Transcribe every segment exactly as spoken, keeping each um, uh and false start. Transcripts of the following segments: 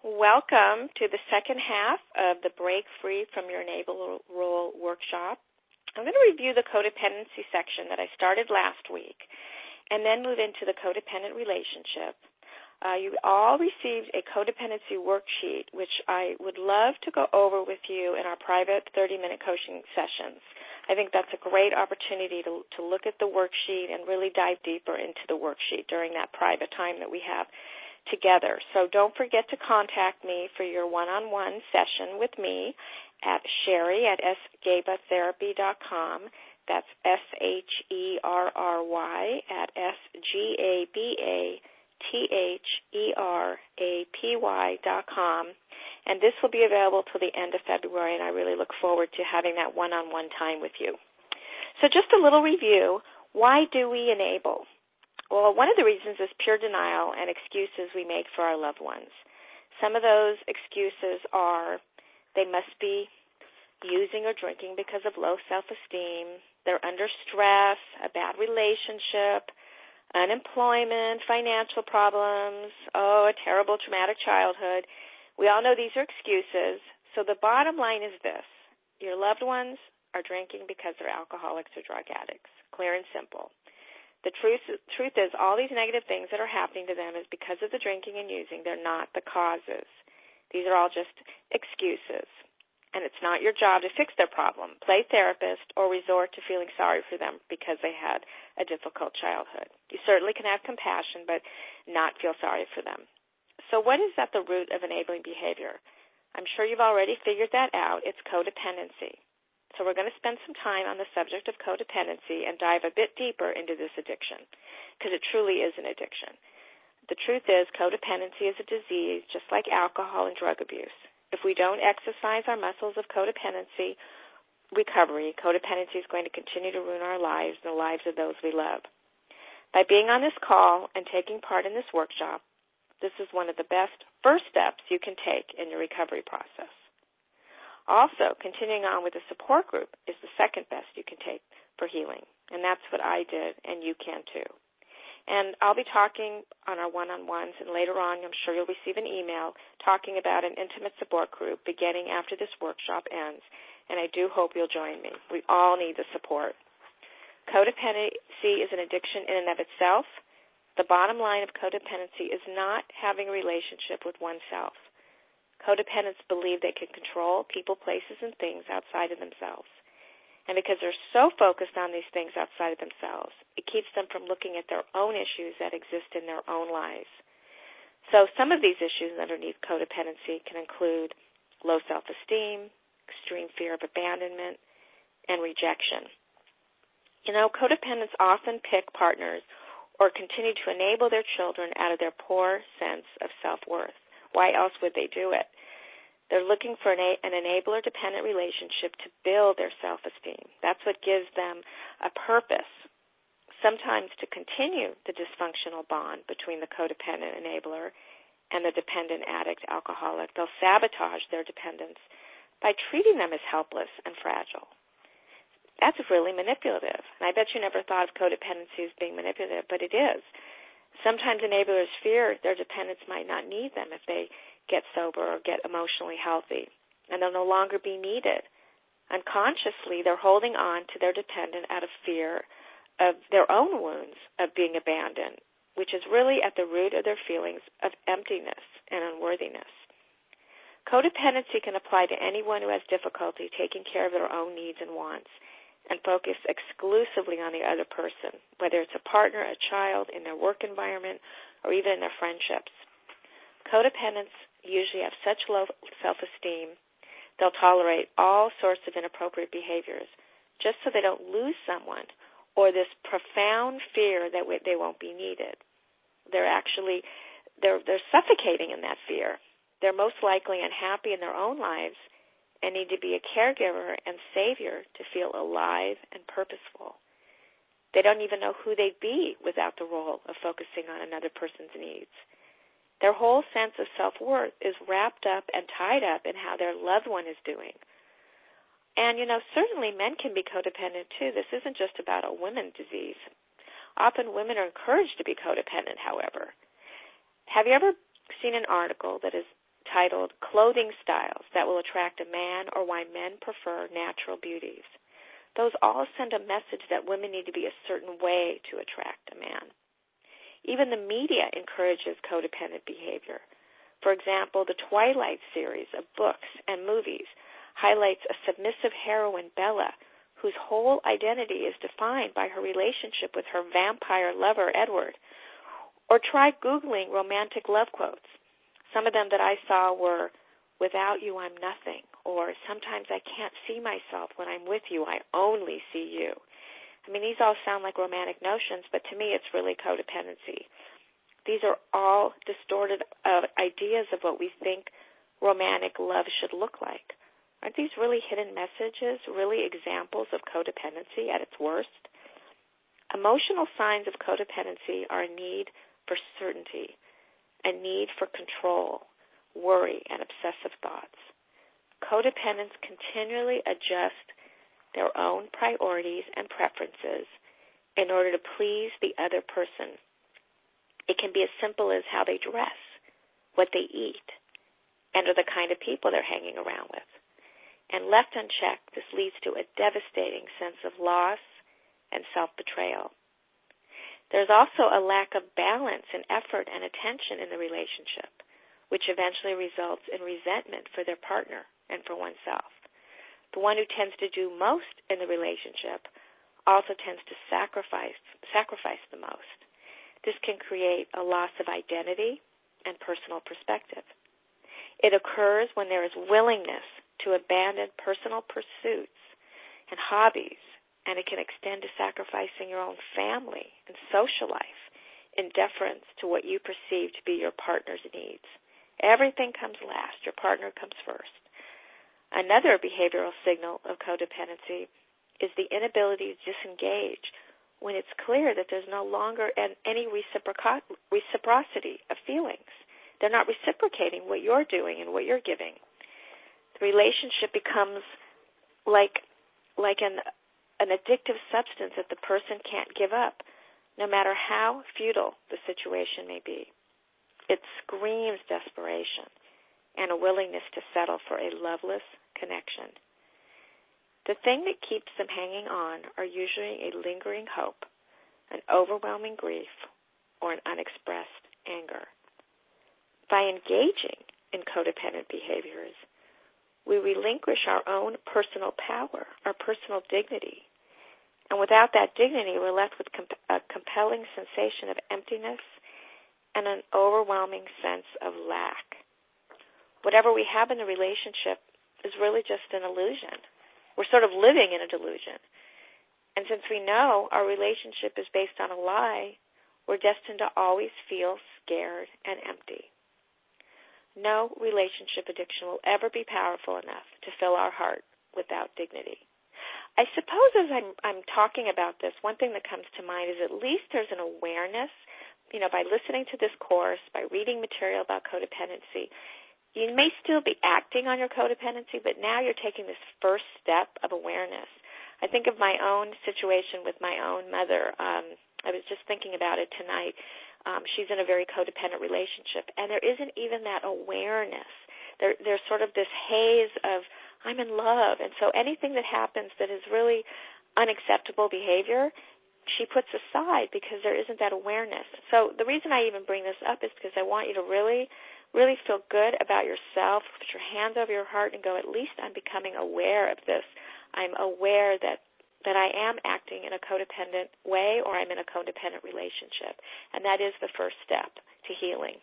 Welcome to the second half of the Break Free from Your Enabler Role workshop. I'm going to review the codependency section that I started last week and then move into the codependent relationship. Uh, you all received a codependency worksheet, which I would love to go over with you in our private thirty-minute coaching sessions. I think that's a great opportunity to, to look at the worksheet and really dive deeper into the worksheet during that private time that we have together. So don't forget to contact me for your one-on-one session with me at Sherry at s gaba therapy dot com. That's S H E R R Y at S G A B A T H E R A P Y dot com. And this will be available till the end of February, and I really look forward to having that one-on-one time with you. So just a little review. Why do we enable? Well, one of the reasons is pure denial and excuses we make for our loved ones. Some of those excuses are they must be using or drinking because of low self-esteem, they're under stress, a bad relationship, unemployment, financial problems, oh, a terrible traumatic childhood. We all know these are excuses. So the bottom line is this. Your loved ones are drinking because they're alcoholics or drug addicts, clear and simple. The truth, truth is all these negative things that are happening to them is because of the drinking and using. They're not the causes. These are all just excuses. And it's not your job to fix their problem, play therapist, or resort to feeling sorry for them because they had a difficult childhood. You certainly can have compassion, but not feel sorry for them. So what is at the root of enabling behavior? I'm sure you've already figured that out. It's codependency. So we're going to spend some time on the subject of codependency and dive a bit deeper into this addiction because it truly is an addiction. The truth is codependency is a disease just like alcohol and drug abuse. If we don't exercise our muscles of codependency recovery, codependency is going to continue to ruin our lives and the lives of those we love. By being on this call and taking part in this workshop, this is one of the best first steps you can take in your recovery process. Also, continuing on with the support group is the second best you can take for healing, and that's what I did, and you can too. And I'll be talking on our one-on-ones, and later on I'm sure you'll receive an email talking about an intimate support group beginning after this workshop ends, and I do hope you'll join me. We all need the support. Codependency is an addiction in and of itself. The bottom line of codependency is not having a relationship with oneself. Codependents believe they can control people, places, and things outside of themselves. And because they're so focused on these things outside of themselves, it keeps them from looking at their own issues that exist in their own lives. So some of these issues underneath codependency can include low self-esteem, extreme fear of abandonment, and rejection. You know, codependents often pick partners or continue to enable their children out of their poor sense of self-worth. Why else would they do it? They're looking for an, an enabler-dependent relationship to build their self-esteem. That's what gives them a purpose. Sometimes to continue the dysfunctional bond between the codependent enabler and the dependent addict alcoholic, they'll sabotage their dependence by treating them as helpless and fragile. That's really manipulative. And I bet you never thought of codependency as being manipulative, but it is. Sometimes enablers fear their dependents might not need them if they get sober or get emotionally healthy, and they'll no longer be needed. Unconsciously, they're holding on to their dependent out of fear of their own wounds of being abandoned, which is really at the root of their feelings of emptiness and unworthiness. Codependency can apply to anyone who has difficulty taking care of their own needs and wants and focus exclusively on the other person, whether it's a partner, a child, in their work environment, or even in their friendships. Codependents usually have such low self-esteem, they'll tolerate all sorts of inappropriate behaviors just so they don't lose someone or this profound fear that they won't be needed. They're actually, they're, they're suffocating in that fear. They're most likely unhappy in their own lives and need to be a caregiver and savior to feel alive and purposeful. They don't even know who they'd be without the role of focusing on another person's needs. Their whole sense of self-worth is wrapped up and tied up in how their loved one is doing. And, you know, certainly men can be codependent, too. This isn't just about a women disease. Often women are encouraged to be codependent, however. Have you ever seen an article that is titled Clothing Styles That Will Attract a Man or Why Men Prefer Natural Beauties. Those all send a message that women need to be a certain way to attract a man. Even the media encourages codependent behavior. For example, the Twilight series of books and movies highlights a submissive heroine, Bella, whose whole identity is defined by her relationship with her vampire lover, Edward. Or try Googling romantic love quotes. Some of them that I saw were, "Without you, I'm nothing," or "Sometimes I can't see myself when I'm with you, I only see you." I mean, these all sound like romantic notions, but to me it's really codependency. These are all distorted uh, ideas of what we think romantic love should look like. Aren't these really hidden messages, really examples of codependency at its worst? Emotional signs of codependency are a need for certainty, a need for control, worry, and obsessive thoughts. Codependents continually adjust their own priorities and preferences in order to please the other person. It can be as simple as how they dress, what they eat, and or the kind of people they're hanging around with. And left unchecked, this leads to a devastating sense of loss and self-betrayal. There's also a lack of balance and effort and attention in the relationship, which eventually results in resentment for their partner and for oneself. The one who tends to do most in the relationship also tends to sacrifice sacrifice the most. This can create a loss of identity and personal perspective. It occurs when there is willingness to abandon personal pursuits and hobbies, and it can extend to sacrificing your own family and social life in deference to what you perceive to be your partner's needs. Everything comes last. Your partner comes first. Another behavioral signal of codependency is the inability to disengage when it's clear that there's no longer any reciproc- reciprocity of feelings. They're not reciprocating what you're doing and what you're giving. The relationship becomes like like an an addictive substance that the person can't give up, no matter how futile the situation may be. It screams desperation and a willingness to settle for a loveless connection. The thing that keeps them hanging on are usually a lingering hope, an overwhelming grief, or an unexpressed anger. By engaging in codependent behaviors, we relinquish our own personal power, our personal dignity. And without that dignity, we're left with a compelling sensation of emptiness and an overwhelming sense of lack. Whatever we have in the relationship is really just an illusion. We're sort of living in a delusion. And since we know our relationship is based on a lie, we're destined to always feel scared and empty. No relationship addiction will ever be powerful enough to fill our heart without dignity. I suppose as I'm, I'm talking about this, one thing that comes to mind is at least there's an awareness, you know, by listening to this course, by reading material about codependency, you may still be acting on your codependency, but now you're taking this first step of awareness. I think of my own situation with my own mother. Um, I was just thinking about it tonight. Um, she's in a very codependent relationship, and there isn't even that awareness. There, there's sort of this haze of, I'm in love, and so anything that happens that is really unacceptable behavior, she puts aside because there isn't that awareness. So the reason I even bring this up is because I want you to really, really feel good about yourself, put your hands over your heart and go, at least I'm becoming aware of this. I'm aware that that I am acting in a codependent way or I'm in a codependent relationship. And that is the first step to healing.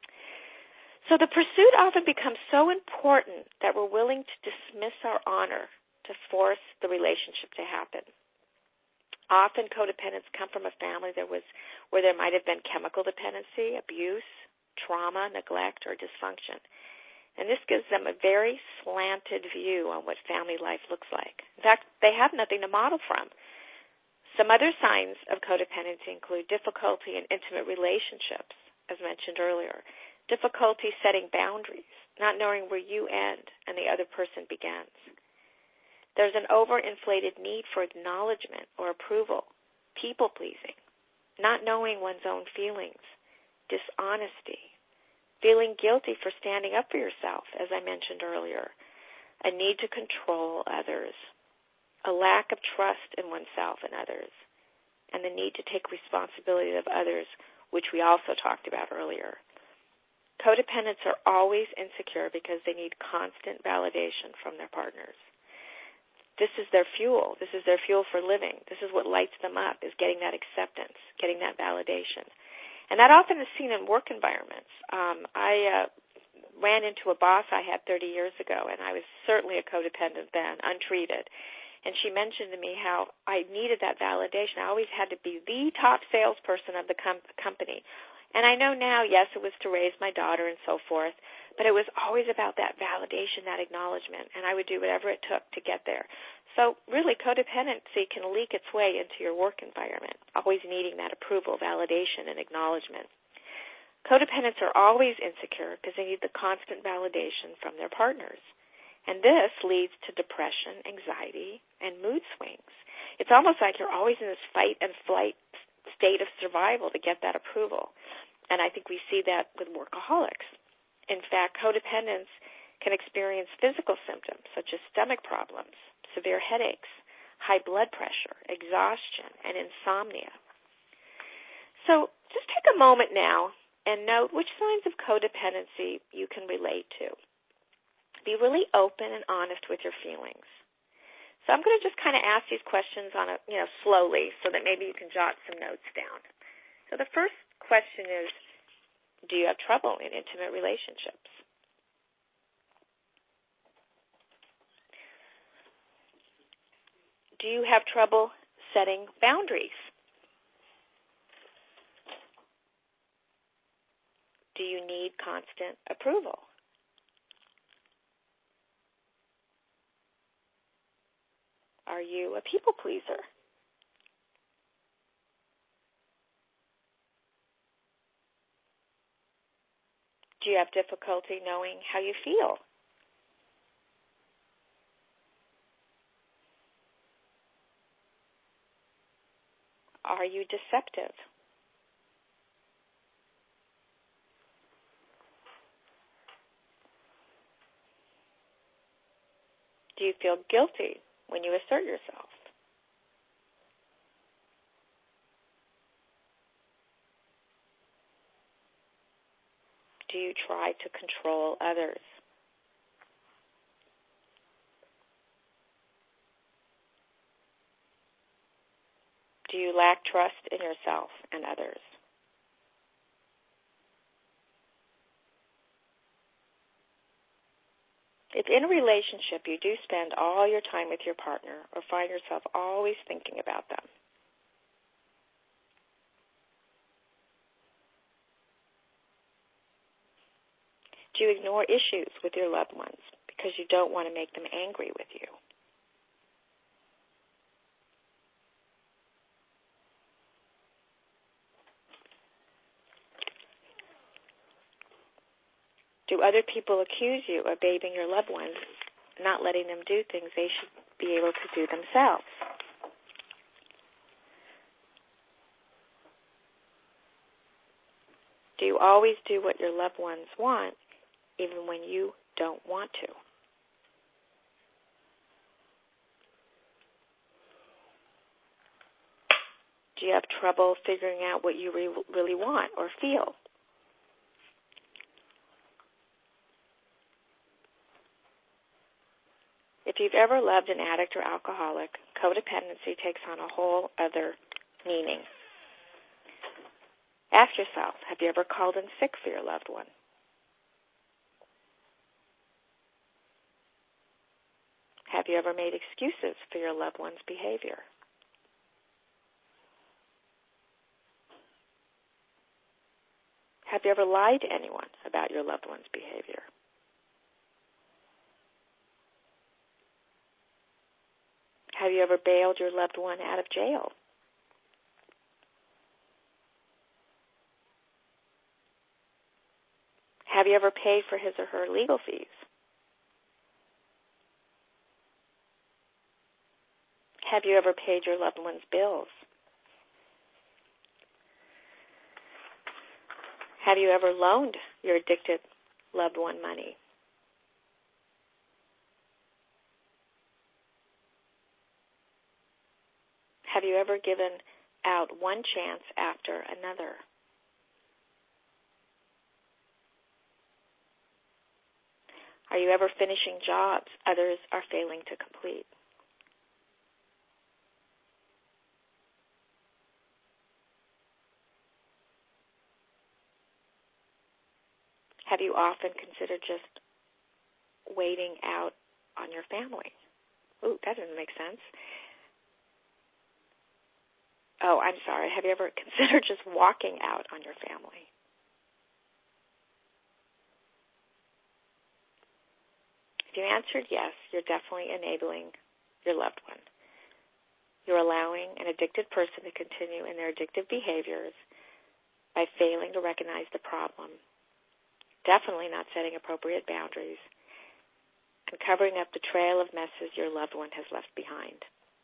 So the pursuit often becomes so important that we're willing to dismiss our honor to force the relationship to happen. Often codependents come from a family that was where there might have been chemical dependency, abuse, trauma, neglect, or dysfunction. And this gives them a very slanted view on what family life looks like. In fact, they have nothing to model from. Some other signs of codependency include difficulty in intimate relationships, as mentioned earlier, difficulty setting boundaries, not knowing where you end and the other person begins. There's an overinflated need for acknowledgement or approval, people-pleasing, not knowing one's own feelings, dishonesty, feeling guilty for standing up for yourself, as I mentioned earlier, a need to control others, a lack of trust in oneself and others, and the need to take responsibility of others, which we also talked about earlier. Codependents are always insecure because they need constant validation from their partners. This is their fuel. This is their fuel for living. This is what lights them up, is getting that acceptance, getting that validation. And that often is seen in work environments. Um, I uh, ran into a boss I had thirty years ago, and I was certainly a codependent then, untreated. And she mentioned to me how I needed that validation. I always had to be the top salesperson of the com- company. And I know now, yes, it was to raise my daughter and so forth, but it was always about that validation, that acknowledgement, and I would do whatever it took to get there. So really, codependency can leak its way into your work environment, always needing that approval, validation, and acknowledgement. Codependents are always insecure because they need the constant validation from their partners. And this leads to depression, anxiety, and mood swings. It's almost like you're always in this fight and flight state of survival to get that approval. And I think we see that with workaholics. In fact, codependents can experience physical symptoms such as stomach problems, severe headaches, high blood pressure, exhaustion, and insomnia. So just take a moment now and note which signs of codependency you can relate to. Be really open and honest with your feelings. So I'm going to just kind of ask these questions on a, you know, slowly so that maybe you can jot some notes down. So the first question is, do you have trouble in intimate relationships? Do you have trouble setting boundaries? Do you need constant approval? Are you a people pleaser? Do you have difficulty knowing how you feel? Are you deceptive? Do you feel guilty when you assert yourself? Do you try to control others? Do you lack trust in yourself and others? If in a relationship you do spend all your time with your partner or find yourself always thinking about them, do you ignore issues with your loved ones because you don't want to make them angry with you? Do other people accuse you of babying your loved ones, not letting them do things they should be able to do themselves? Do you always do what your loved ones want, even when you don't want to? Do you have trouble figuring out what you re- really want or feel? If you've ever loved an addict or alcoholic, codependency takes on a whole other meaning. Ask yourself, have you ever called in sick for your loved one? Have you ever made excuses for your loved one's behavior? Have you ever lied to anyone about your loved one's behavior? Have you ever bailed your loved one out of jail? Have you ever paid for his or her legal fees? Have you ever paid your loved one's bills? Have you ever loaned your addicted loved one money? Have you ever given out one chance after another? Are you ever finishing jobs others are failing to complete? Have you often considered just waiting out on your family? Ooh, that doesn't make sense. Oh, I'm sorry. Have you ever considered just walking out on your family? If you answered yes, you're definitely enabling your loved one. You're allowing an addicted person to continue in their addictive behaviors by failing to recognize the problem, definitely not setting appropriate boundaries, and covering up the trail of messes your loved one has left behind.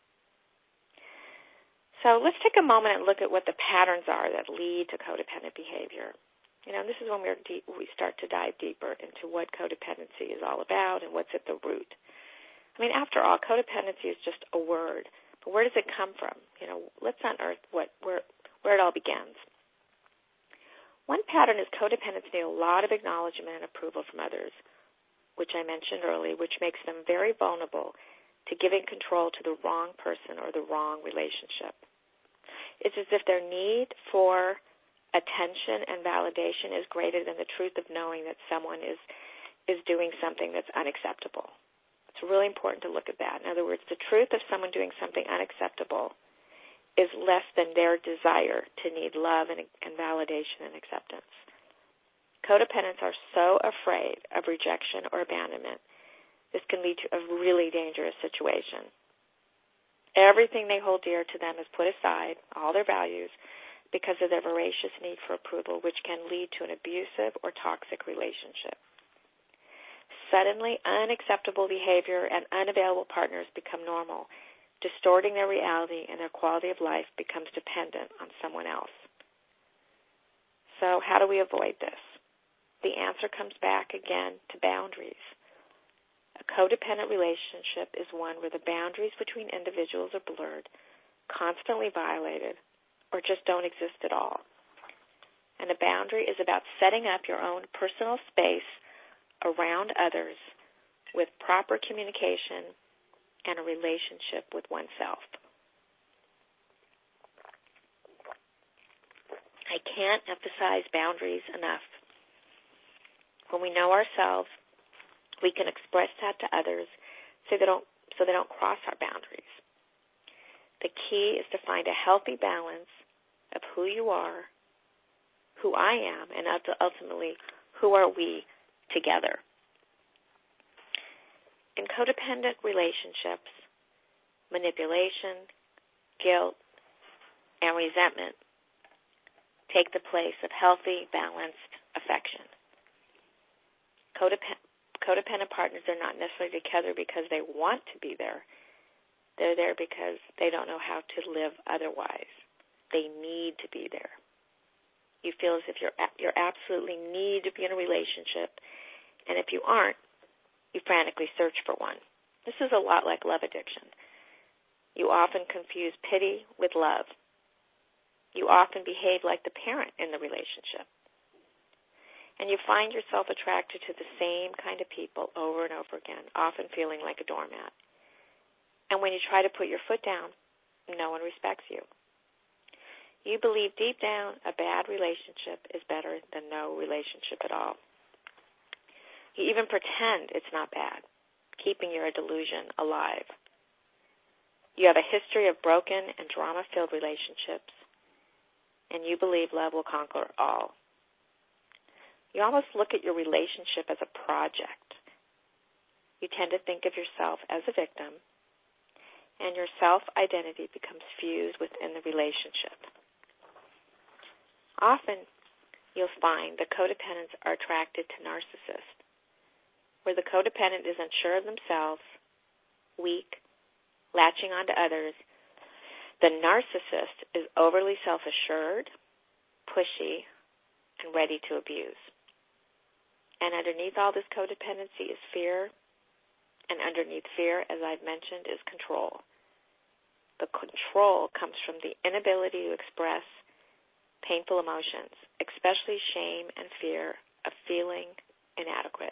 So let's take a moment and look at what the patterns are that lead to codependent behavior. You know, this is when we're deep, we start to dive deeper into what codependency is all about and what's at the root. I mean, after all, codependency is just a word, but where does it come from? You know, let's unearth what where where it all begins. One pattern is codependency need a lot of acknowledgement and approval from others, which I mentioned earlier, which makes them very vulnerable to giving control to the wrong person or the wrong relationship. It's as if their need for attention and validation is greater than the truth of knowing that someone is, is doing something that's unacceptable. It's really important to look at that. In other words, the truth of someone doing something unacceptable is less than their desire to need love and, and validation and acceptance. Codependents are so afraid of rejection or abandonment, this can lead to a really dangerous situation. Everything they hold dear to them is put aside, all their values, because of their voracious need for approval, which can lead to an abusive or toxic relationship. Suddenly, unacceptable behavior and unavailable partners become normal, distorting their reality, and their quality of life becomes dependent on someone else. So how do we avoid this? The answer comes back again to boundaries. A codependent relationship is one where the boundaries between individuals are blurred, constantly violated, or just don't exist at all. And a boundary is about setting up your own personal space around others with proper communication and a relationship with oneself. I can't emphasize boundaries enough. When we know ourselves, we can express that to others so they don't so they don't cross our boundaries. The key is to find a healthy balance of who you are, who I am, and ultimately, who are we together. In codependent relationships, manipulation, guilt, and resentment take the place of healthy, balanced affection. Codependent Codependent partners are not necessarily together because they want to be there. They're there because they don't know how to live otherwise. They need to be there. You feel as if you're you absolutely need to be in a relationship, and if you aren't, you frantically search for one. This is a lot like love addiction. You often confuse pity with love. You often behave like the parent in the relationship. And you find yourself attracted to the same kind of people over and over again, often feeling like a doormat. And when you try to put your foot down, no one respects you. You believe deep down a bad relationship is better than no relationship at all. You even pretend it's not bad, keeping your delusion alive. You have a history of broken and drama-filled relationships, and you believe love will conquer all. You almost look at your relationship as a project. You tend to think of yourself as a victim, and your self-identity becomes fused within the relationship. Often, you'll find that codependents are attracted to narcissists, where the codependent is unsure of themselves, weak, latching onto others. The narcissist is overly self-assured, pushy, and ready to abuse. And underneath all this codependency is fear, and underneath fear, as I've mentioned, is control. The control comes from the inability to express painful emotions, especially shame and fear of feeling inadequate.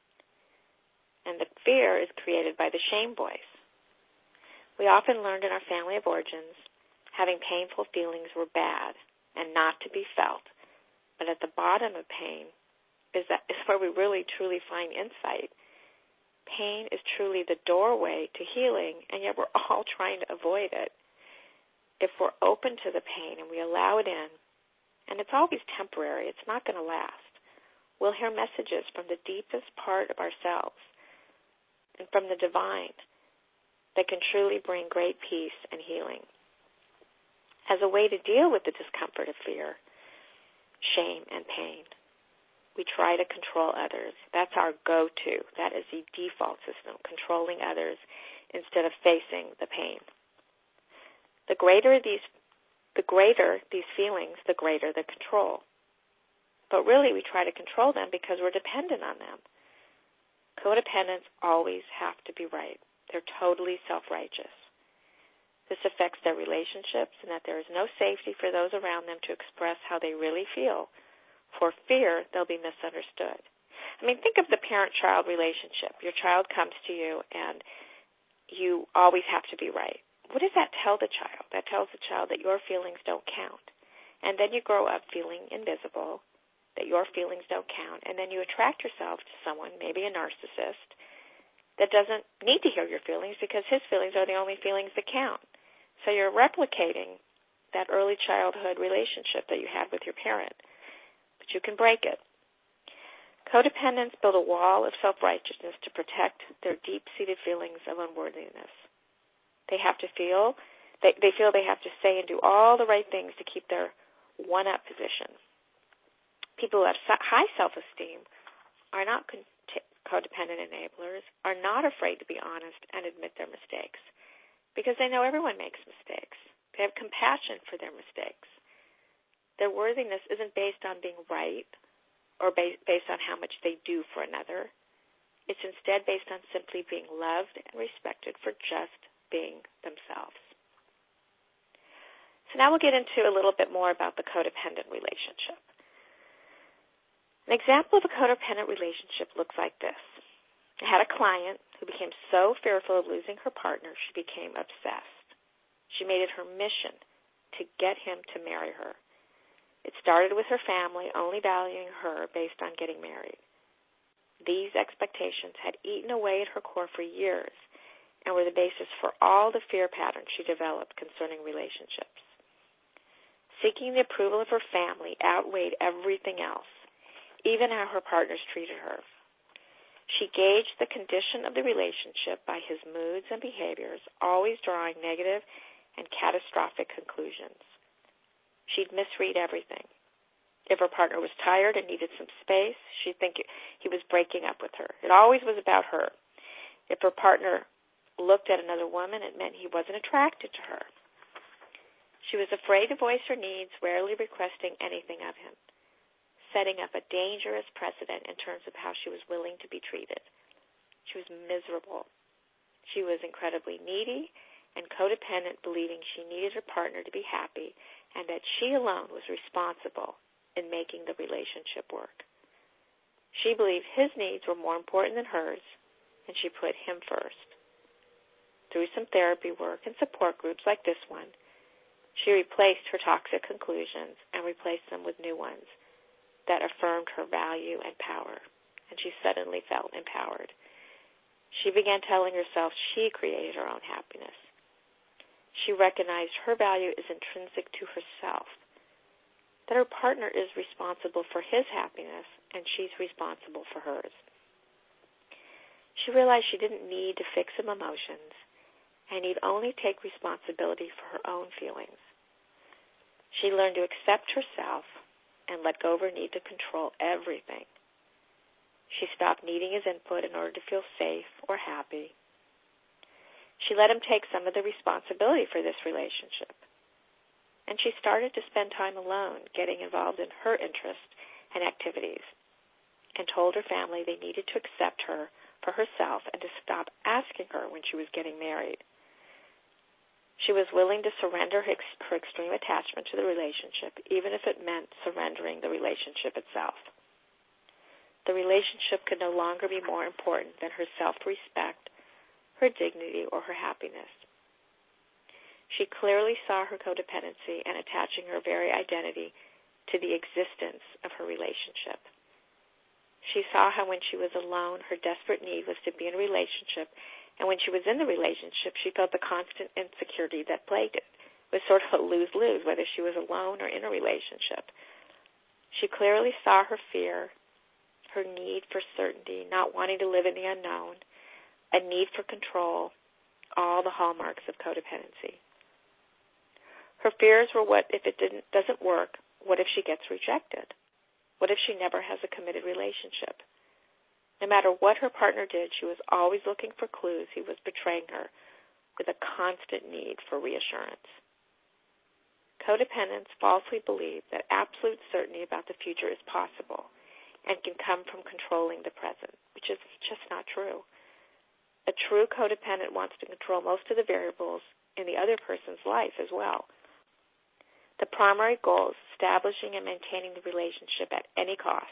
And the fear is created by the shame voice. We often learned in our family of origins having painful feelings were bad and not to be felt. But at the bottom of pain is that is where we really truly find insight. Pain is truly the doorway to healing, and yet we're all trying to avoid it. If we're open to the pain and we allow it in, and it's always temporary, it's not going to last, we'll hear messages from the deepest part of ourselves and from the divine that can truly bring great peace and healing. As a way to deal with the discomfort of fear, shame, and pain, we try to control others. That's our go-to. That is the default system, controlling others instead of facing the pain. The greater these, the greater these feelings, the greater the control. But really, we try to control them because we're dependent on them. Codependents always have to be right. They're totally self-righteous. This affects their relationships in that there is no safety for those around them to express how they really feel. For fear, they'll be misunderstood. I mean, think of the parent-child relationship. Your child comes to you, and you always have to be right. What does that tell the child? That tells the child that your feelings don't count. And then you grow up feeling invisible, that your feelings don't count, and then you attract yourself to someone, maybe a narcissist, that doesn't need to hear your feelings because his feelings are the only feelings that count. So you're replicating that early childhood relationship that you had with your parent. But you can break it. Codependents build a wall of self-righteousness to protect their deep-seated feelings of unworthiness. They have to feel, they, they feel they have to say and do all the right things to keep their one-up position. People who have high self-esteem are not con- codependent enablers, are not afraid to be honest and admit their mistakes because they know everyone makes mistakes. They have compassion for their mistakes. Their worthiness isn't based on being right or based on how much they do for another. It's instead based on simply being loved and respected for just being themselves. So now we'll get into a little bit more about the codependent relationship. An example of a codependent relationship looks like this. I had a client who became so fearful of losing her partner, she became obsessed. She made it her mission to get him to marry her. It started with her family only valuing her based on getting married. These expectations had eaten away at her core for years and were the basis for all the fear patterns she developed concerning relationships. Seeking the approval of her family outweighed everything else, even how her partners treated her. She gauged the condition of the relationship by his moods and behaviors, always drawing negative and catastrophic conclusions. She'd misread everything. If her partner was tired and needed some space, she'd think he was breaking up with her. It always was about her. If her partner looked at another woman, it meant he wasn't attracted to her. She was afraid to voice her needs, rarely requesting anything of him, setting up a dangerous precedent in terms of how she was willing to be treated. She was miserable. She was incredibly needy and codependent, believing she needed her partner to be happy and that she alone was responsible in making the relationship work. She believed his needs were more important than hers, and she put him first. Through some therapy work and support groups like this one, she replaced her toxic conclusions and replaced them with new ones that affirmed her value and power, and she suddenly felt empowered. She began telling herself she created her own happiness. She recognized her value is intrinsic to herself, that her partner is responsible for his happiness and she's responsible for hers. She realized she didn't need to fix him emotions and need only take responsibility for her own feelings. She learned to accept herself and let go of her need to control everything. She stopped needing his input in order to feel safe or happy. She let him take some of the responsibility for this relationship. And she started to spend time alone, getting involved in her interests and activities. and told her family they needed to accept her for herself and to stop asking her when she was getting married. She was willing to surrender her, ex- her extreme attachment to the relationship, even if it meant surrendering the relationship itself. The relationship could no longer be more important than her self-respect, her dignity, or her happiness. She clearly saw her codependency and attaching her very identity to the existence of her relationship. She saw how when she was alone, her desperate need was to be in a relationship, and when she was in the relationship, she felt the constant insecurity that plagued it. It was sort of a lose-lose, whether she was alone or in a relationship. She clearly saw her fear, her need for certainty, not wanting to live in the unknown, a need for control, all the hallmarks of codependency. Her fears were, what if it didn't, doesn't work? What if she gets rejected? What if she never has a committed relationship? No matter what her partner did, she was always looking for clues he was betraying her, with a constant need for reassurance. Codependents falsely believe that absolute certainty about the future is possible and can come from controlling the present, which is just not true. A true codependent wants to control most of the variables in the other person's life as well. The primary goal is establishing and maintaining the relationship at any cost.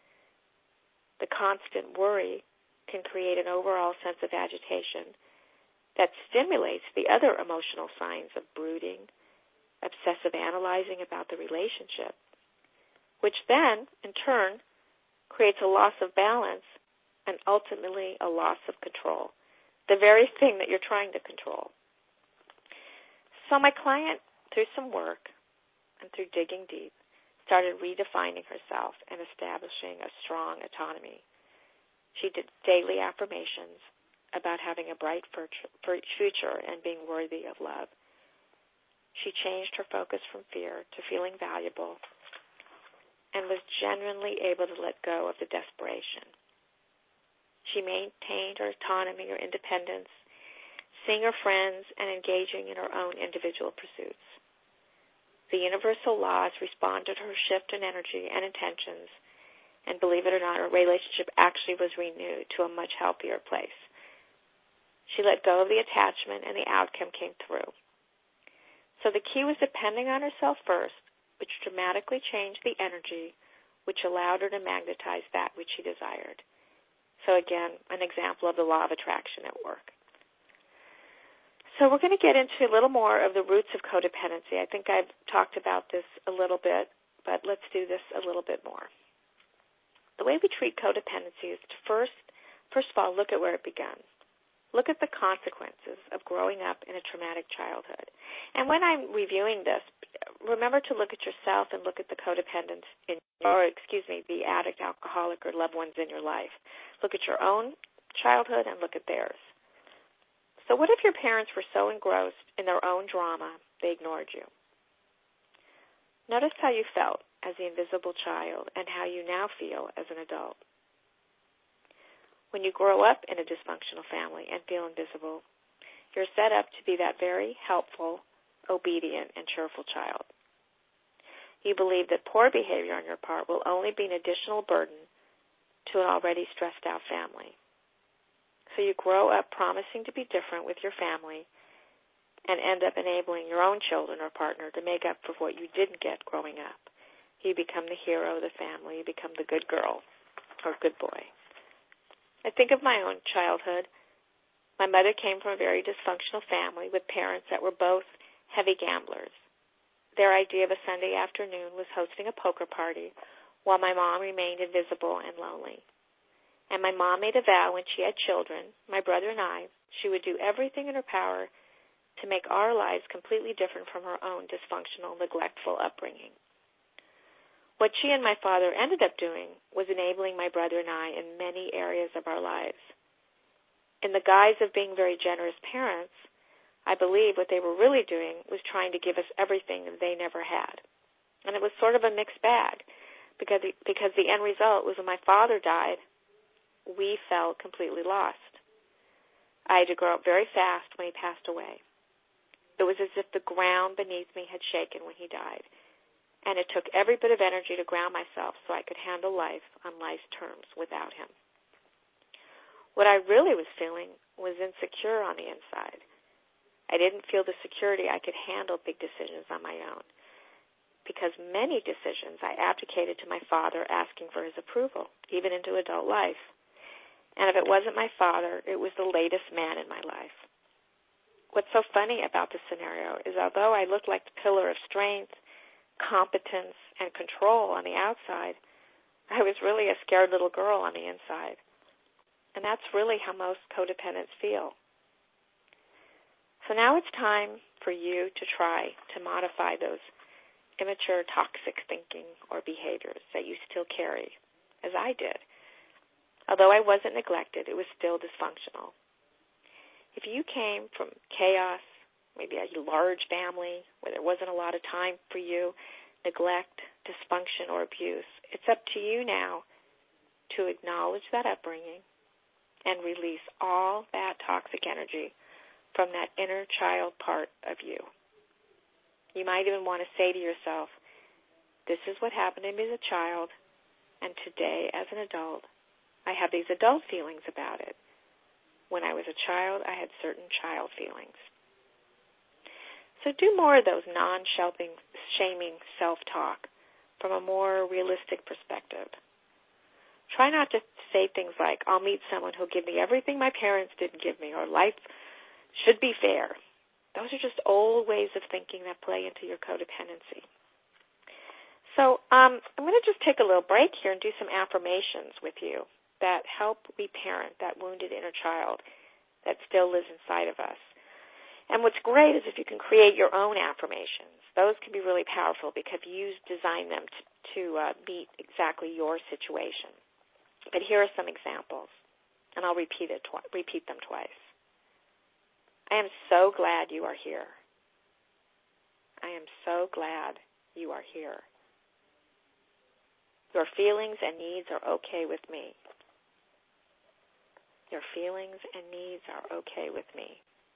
The constant worry can create an overall sense of agitation that stimulates the other emotional signs of brooding, obsessive analyzing about the relationship, which then, in turn, creates a loss of balance and ultimately a loss of control, the very thing that you're trying to control. So my client, through some work and through digging deep, started redefining herself and establishing a strong autonomy. She did daily affirmations about having a bright future and being worthy of love. She changed her focus from fear to feeling valuable and was genuinely able to let go of the desperation. She maintained her autonomy or independence, seeing her friends and engaging in her own individual pursuits. The universal laws responded to her shift in energy and intentions, and believe it or not, her relationship actually was renewed to a much healthier place. She let go of the attachment, and the outcome came through. So the key was depending on herself first, which dramatically changed the energy, which allowed her to magnetize that which she desired. So again, an example of the law of attraction at work. So we're going to get into a little more of the roots of codependency. I think I've talked about this a little bit, but let's do this a little bit more. The way we treat codependency is to first, first of all, look at where it began. Look at the consequences of growing up in a traumatic childhood. And when I'm reviewing this, remember to look at yourself and look at the codependents, in, or excuse me, the addict, alcoholic, or loved ones in your life. Look at your own childhood and look at theirs. So what if your parents were so engrossed in their own drama, they ignored you? Notice how you felt as the invisible child and how you now feel as an adult. When you grow up in a dysfunctional family and feel invisible, you're set up to be that very helpful, obedient, and cheerful child. You believe that poor behavior on your part will only be an additional burden to an already stressed-out family. So you grow up promising to be different with your family and end up enabling your own children or partner to make up for what you didn't get growing up. You become the hero of the family. You become the good girl or good boy. I think of my own childhood. My mother came from a very dysfunctional family with parents that were both heavy gamblers. Their idea of a Sunday afternoon was hosting a poker party while my mom remained invisible and lonely. And my mom made a vow when she had children, my brother and I, she would do everything in her power to make our lives completely different from her own dysfunctional, neglectful upbringing. What she and my father ended up doing was enabling my brother and I in many areas of our lives. In the guise of being very generous parents, I believe what they were really doing was trying to give us everything they never had. And it was sort of a mixed bag, because the, because the end result was when my father died, we felt completely lost. I had to grow up very fast when he passed away. It was as if the ground beneath me had shaken when he died. and it took every bit of energy to ground myself so I could handle life on life's terms without him. What I really was feeling was insecure on the inside. I didn't feel the security I could handle big decisions on my own, because many decisions I abdicated to my father asking for his approval, even into adult life. And if it wasn't my father, it was the latest man in my life. What's so funny about this scenario is although I looked like the pillar of strength, competence, and control on the outside, I was really a scared little girl on the inside. And that's really how most codependents feel. So now it's time for you to try to modify those immature, toxic thinking or behaviors that you still carry, as I did. Although I wasn't neglected, it was still dysfunctional. If you came from chaos, maybe a large family where there wasn't a lot of time for you, neglect, dysfunction, or abuse, it's up to you now to acknowledge that upbringing and release all that toxic energy from that inner child part of you. You might even want to say to yourself, this is what happened to me as a child, and today as an adult, I have these adult feelings about it. When I was a child, I had certain child feelings. So do more of those non-shaming shaming self-talk from a more realistic perspective. Try not to say things like, I'll meet someone who'll give me everything my parents didn't give me, or life should be fair. Those are just old ways of thinking that play into your codependency. So um, I'm going to just take a little break here and do some affirmations with you that help reparent that wounded inner child that still lives inside of us. And what's great is if you can create your own affirmations. Those can be really powerful because you design them to, to uh, meet exactly your situation. But here are some examples, and I'll repeat it twi- repeat them twice. I am so glad you are here. I am so glad you are here. Your feelings and needs are okay with me. Your feelings and needs are okay with me.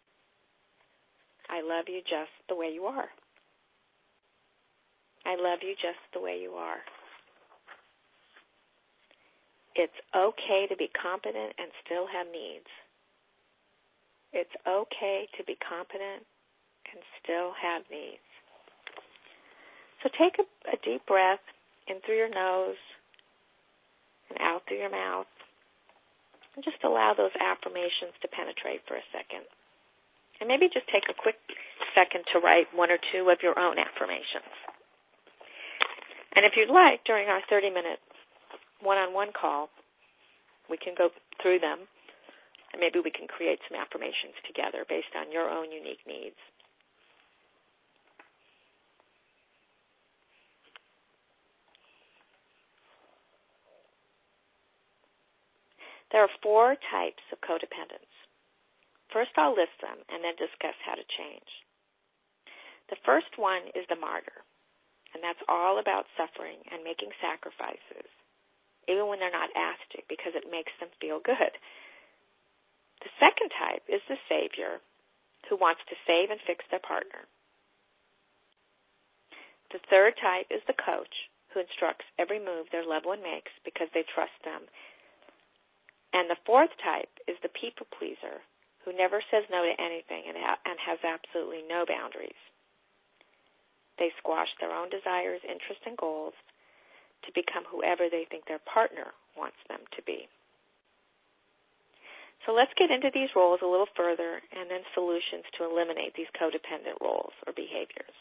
I love you just the way you are. I love you just the way you are. It's okay to be competent and still have needs. It's okay to be competent and still have needs. So take a, a deep breath in through your nose and out through your mouth. And just allow those affirmations to penetrate for a second. And maybe just take a quick second to write one or two of your own affirmations. And if you'd like, during our thirty-minute one-on-one call, we can go through them, and maybe we can create some affirmations together based on your own unique needs. There are four types of codependence. First, I'll list them and then discuss how to change. The first one is the martyr, and that's all about suffering and making sacrifices, even when they're not asked to, because it makes them feel good. The second type is the savior, who wants to save and fix their partner. The third type is the coach, who instructs every move their loved one makes because they trust them. And the fourth type is the people pleaser, who never says no to anything and, ha- and has absolutely no boundaries. They squash their own desires, interests, and goals to become whoever they think their partner wants them to be. So let's get into these roles a little further and then solutions to eliminate these codependent roles or behaviors.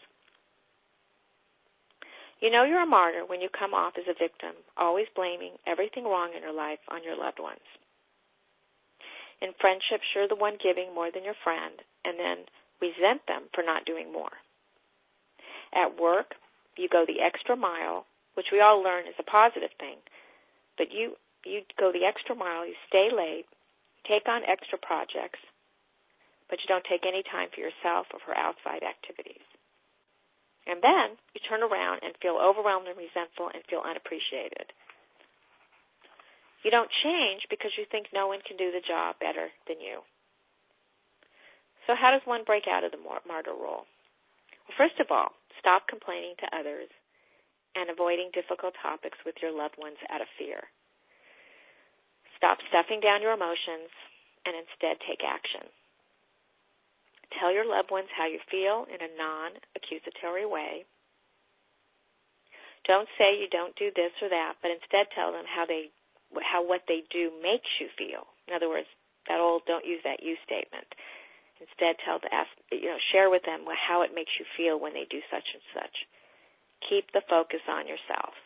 You know you're a martyr when you come off as a victim, always blaming everything wrong in your life on your loved ones. In friendships, you're the one giving more than your friend, and then resent them for not doing more. At work, you go the extra mile, which we all learn is a positive thing, but you, you go the extra mile, you stay late, take on extra projects, but you don't take any time for yourself or for outside activities. And then you turn around and feel overwhelmed and resentful and feel unappreciated. You don't change because you think no one can do the job better than you. So how does one break out of the martyr role? Well, first of all, stop complaining to others and avoiding difficult topics with your loved ones out of fear. Stop stuffing down your emotions and instead take action. Tell your loved ones how you feel in a non-accusatory way. Don't say you don't do this or that, but instead tell them how they, how what they do makes you feel. In other words, that old "don't use that you" statement. Instead, tell the ask, you know, share with them how it makes you feel when they do such and such. Keep the focus on yourself.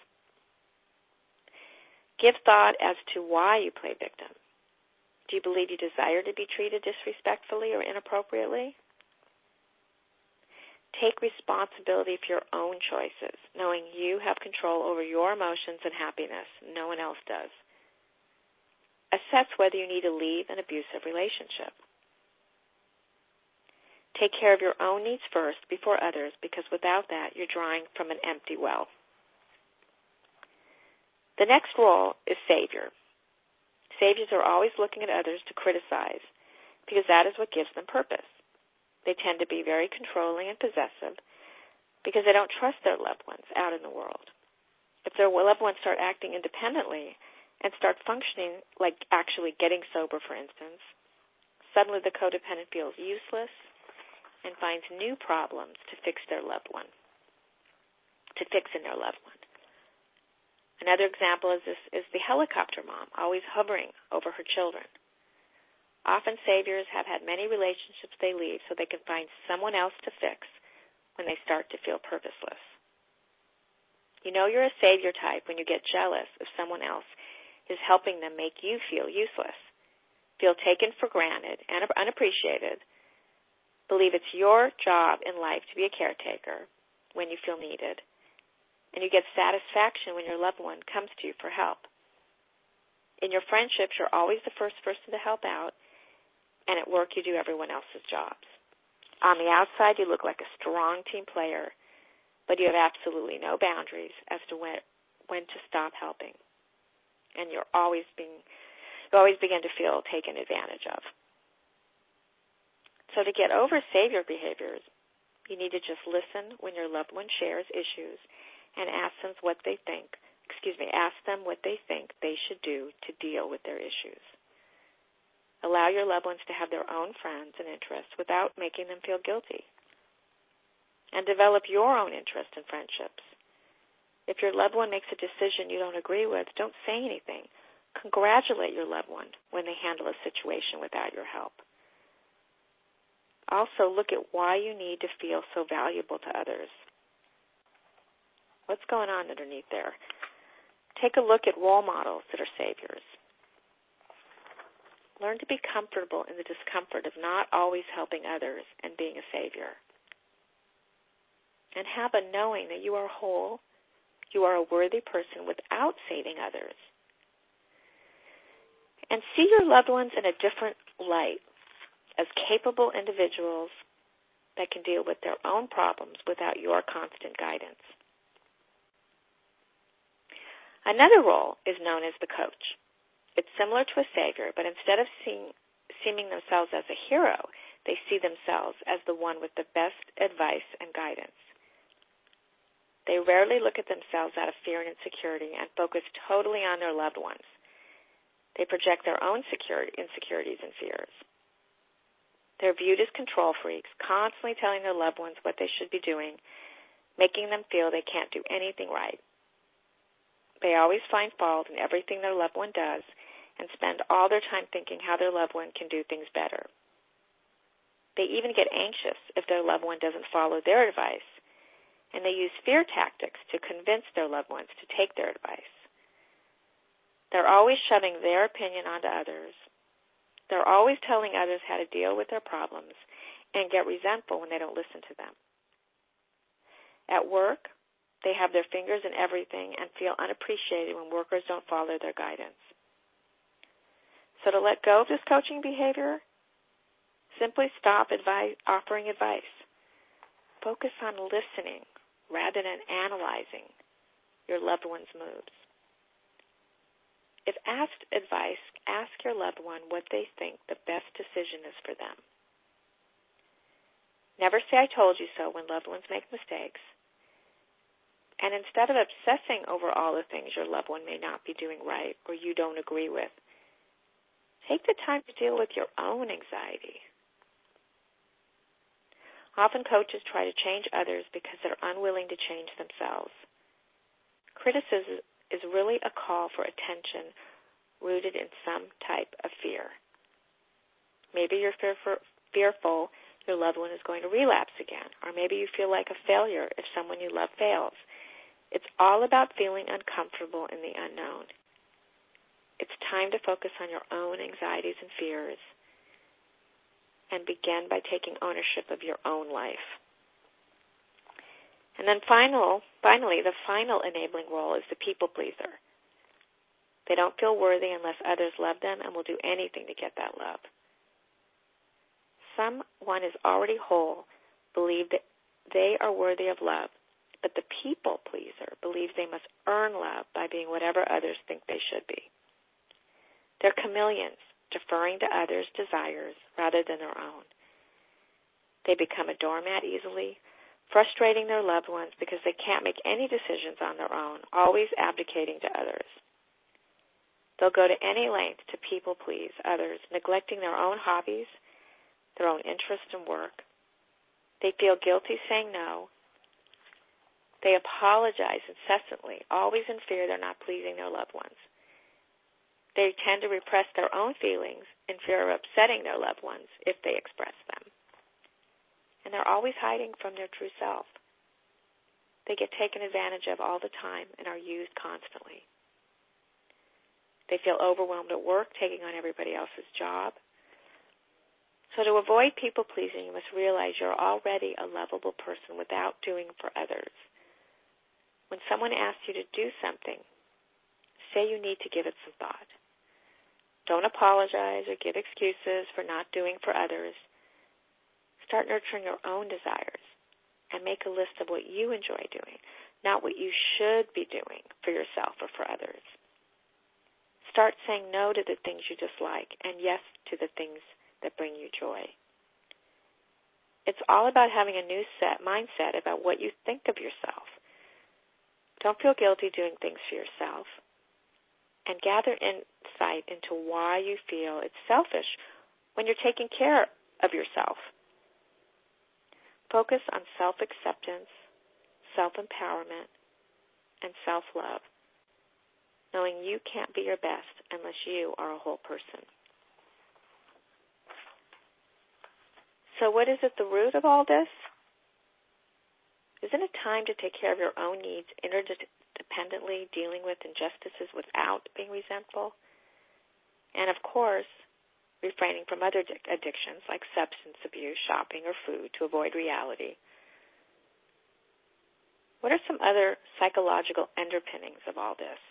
Give thought as to why you play victim. Do you believe you desire to be treated disrespectfully or inappropriately? Take responsibility for your own choices, knowing you have control over your emotions and happiness. No one else does. Assess whether you need to leave an abusive relationship. Take care of your own needs first before others, because without that, you're drawing from an empty well. The next role is savior. Saviors are always looking at others to criticize, because that is what gives them purpose. They tend to be very controlling and possessive because they don't trust their loved ones out in the world. If their loved ones start acting independently and start functioning like actually getting sober, for instance, suddenly the codependent feels useless and finds new problems to fix their loved one, to fix in their loved one. Another example is this is the helicopter mom, always hovering over her children. Often saviors have had many relationships they leave so they can find someone else to fix when they start to feel purposeless. You know you're a savior type when you get jealous if someone else is helping them make you feel useless, feel taken for granted and unappreciated, believe it's your job in life to be a caretaker when you feel needed, and you get satisfaction when your loved one comes to you for help. In your friendships, you're always the first person to help out, and at work you do everyone else's jobs. On the outside, you look like a strong team player, but you have absolutely no boundaries as to when when to stop helping, and you're always being you always begin to feel taken advantage of. So to get over savior behaviors, you need to just listen when your loved one shares issues and ask them what they think. Excuse me, ask them what they think they should do to deal with their issues. Allow your loved ones to have their own friends and interests without making them feel guilty. And develop your own interest in friendships. If your loved one makes a decision you don't agree with, don't say anything. Congratulate your loved one when they handle a situation without your help. Also, look at why you need to feel so valuable to others. What's going on underneath there? Take a look at role models that are saviors. Learn to be comfortable in the discomfort of not always helping others and being a savior. And have a knowing that you are whole, you are a worthy person without saving others. And see your loved ones in a different light, as capable individuals that can deal with their own problems without your constant guidance. Another role is known as the coach. It's similar to a savior, but instead of seeing, seeming themselves as a hero, they see themselves as the one with the best advice and guidance. They rarely look at themselves out of fear and insecurity and focus totally on their loved ones. They project their own security, insecurities and fears. They're viewed as control freaks, constantly telling their loved ones what they should be doing, making them feel they can't do anything right. They always find fault in everything their loved one does and spend all their time thinking how their loved one can do things better. They even get anxious if their loved one doesn't follow their advice, and they use fear tactics to convince their loved ones to take their advice. They're always shoving their opinion onto others. They're always telling others how to deal with their problems and get resentful when they don't listen to them. At work, they have their fingers in everything and feel unappreciated when workers don't follow their guidance. So to let go of this coaching behavior, simply stop advice, offering advice. Focus on listening rather than analyzing your loved one's moves. If asked advice, ask your loved one what they think the best decision is for them. Never say I told you so when loved ones make mistakes. And instead of obsessing over all the things your loved one may not be doing right or you don't agree with, take the time to deal with your own anxiety. Often coaches try to change others because they're unwilling to change themselves. Criticism is really a call for attention rooted in some type of fear. Maybe you're fearful, fearful your loved one is going to relapse again, or maybe you feel like a failure if someone you love fails. It's all about feeling uncomfortable in the unknown. It's time to focus on your own anxieties and fears and begin by taking ownership of your own life. And then final, finally, the final enabling role is the people pleaser. They don't feel worthy unless others love them and will do anything to get that love. Someone is already whole, believe that they are worthy of love, but the people pleaser believes they must earn love by being whatever others think they should be. They're chameleons, deferring to others' desires rather than their own. They become a doormat easily, frustrating their loved ones because they can't make any decisions on their own, always abdicating to others. They'll go to any length to people please others, neglecting their own hobbies, their own interests and work. They feel guilty saying no. They apologize incessantly, always in fear they're not pleasing their loved ones. They tend to repress their own feelings in fear of upsetting their loved ones if they express them. And they're always hiding from their true self. They get taken advantage of all the time and are used constantly. They feel overwhelmed at work, taking on everybody else's job. So to avoid people-pleasing, you must realize you're already a lovable person without doing for others. When someone asks you to do something, say you need to give it some thought. Don't apologize or give excuses for not doing for others. Start nurturing your own desires and make a list of what you enjoy doing, not what you should be doing for yourself or for others. Start saying no to the things you dislike and yes to the things that bring you joy. It's all about having a new set mindset about what you think of yourself. Don't feel guilty doing things for yourself. And gather insight into why you feel it's selfish when you're taking care of yourself. Focus on self-acceptance, self-empowerment, and self-love, knowing you can't be your best unless you are a whole person. So what is at the root of all this? Isn't it time to take care of your own needs interdependently, dealing with injustices without being resentful? And of course, refraining from other addictions like substance abuse, shopping, or food to avoid reality. What are some other psychological underpinnings of all this?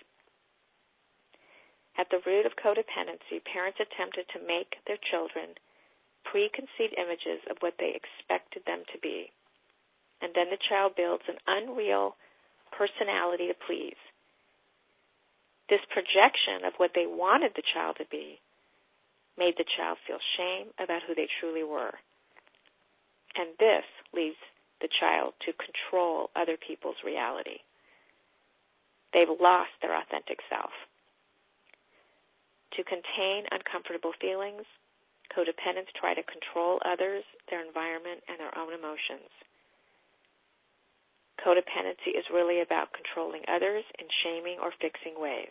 At the root of codependency, parents attempted to make their children preconceived images of what they expected them to be. And then the child builds an unreal personality to please. This projection of what they wanted the child to be made the child feel shame about who they truly were. And this leads the child to control other people's reality. They've lost their authentic self. To contain uncomfortable feelings, codependents try to control others, their environment, and their own emotions. Codependency is really about controlling others in shaming or fixing ways,